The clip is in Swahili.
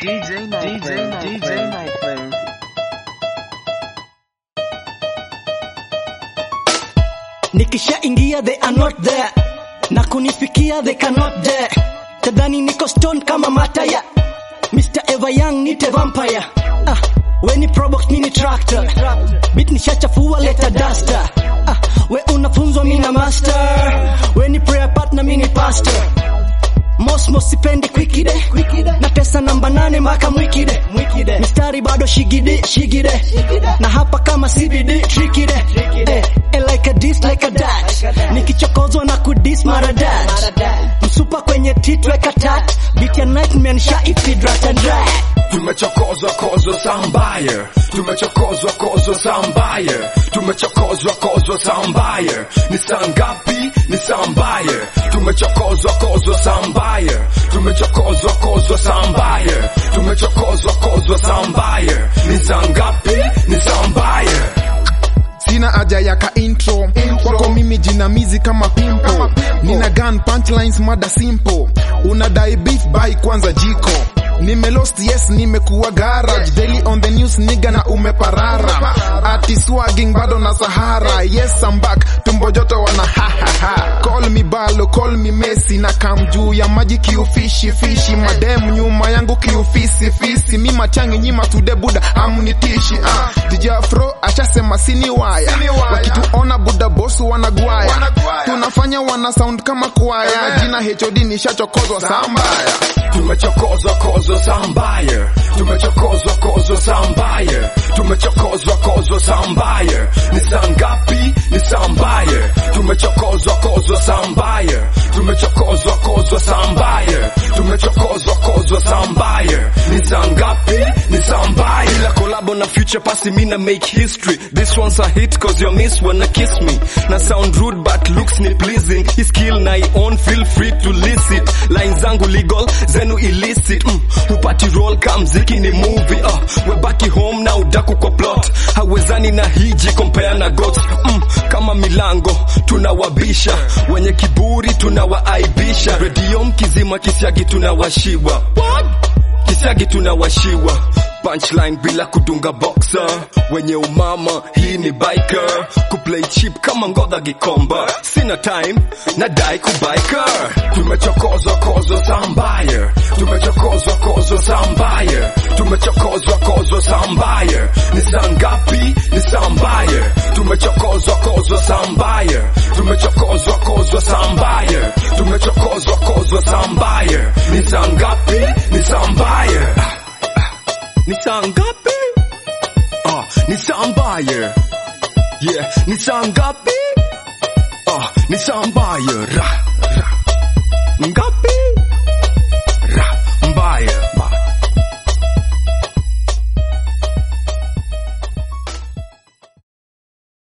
Nightflame. Nikisha ingia they are not there, na kunifikia they cannot dare. Tadhani niko stone kama mataya, Mr. Eva Young nite vampire. Weni probox mini tractor, beat nishachafua leta duster. We unafunzwa mina master, weni prayer partner mini pastor. Mosmos sipendi kwikide, na pesa namba 8 maka mwikide. Mistari bado shigide, na hapa kama CBD trikide. Like a diss like a dash, nikichokozwa na kudis maradat. Msupa kwenye titweka tat, beat ya nightmare nisha ifidrat and rat. Tumechokozwa sambaye, tumechokozwa sambaye, tumechokozwa sambaye. Ni sangapi ni sambaye, tumechokozwa sambaye, tumechokozwa sambaye, tumechokozwa sambaye. Ni sangapi ni sambaye. Sina haja ya ka intro, kwako mimi jinamizi kama pimpo. Nina gun punchlines mada simple, unadai beef by kwanza jiko. Nimelost yes nimekuwa garage, daily on the news nigga na umeparara. Ati swagging bado na Sahara, yes I'm back, tumbo joto wana ha ha ha. Call me Balo, call me Messi, na kamjuu ya maji kiufishi. Madem nyuma yangu kiufisi, mima changi nyima tude buda amunitishi. DJ Afro achasema sini waya, wakituona buda bosu wanagwaya. Tunafanya wana sound kama kwaya, jina HOD nishachokozwa sambaya. Tumechokozwa sambaye, tumechokozwa sambaye, tumechokozwa sambaye. Ni sangapi ni sambaye, tumechokozwa sambaye, tumechokozwa sambaye, tumechokozwa sambaye. Ni sangapi ni sambaye. La collabo na Future pasi mina make history. This one's a hit cause your miss wanna kiss me. Na sound rude but looks ni pleasing. His skill na own, feel free to listen. Line zangu legal, zenu illicit. Upati roll kamziki ni movie. We baki home na udaku kwa plot. Hawezani na hiji compare na goats. Kama milango tunawabisha, wenye kiburi tunawaaibisha. Radio mkizima kisiagi tunawashiwa. Kisiagi tunawashiwa. Punchline bila kudunga boxer, wenye umama hii ni biker. Kuplay cheap kama ngodha gikomba, sina time nadai kubiker. Tumechokozwa sambaye, tumechokozwa sambaye, tumechokozwa sambaye. Ni sangapi ni sambaye, tumechokozwa sambaye, tumechokozwa sambaye, tumechokozwa sambaye. Ni sangapi ni sambaye. Ni sangapi? Ni sambaye. Yeah, ni sangapi? Ni sambaye. Ngapi?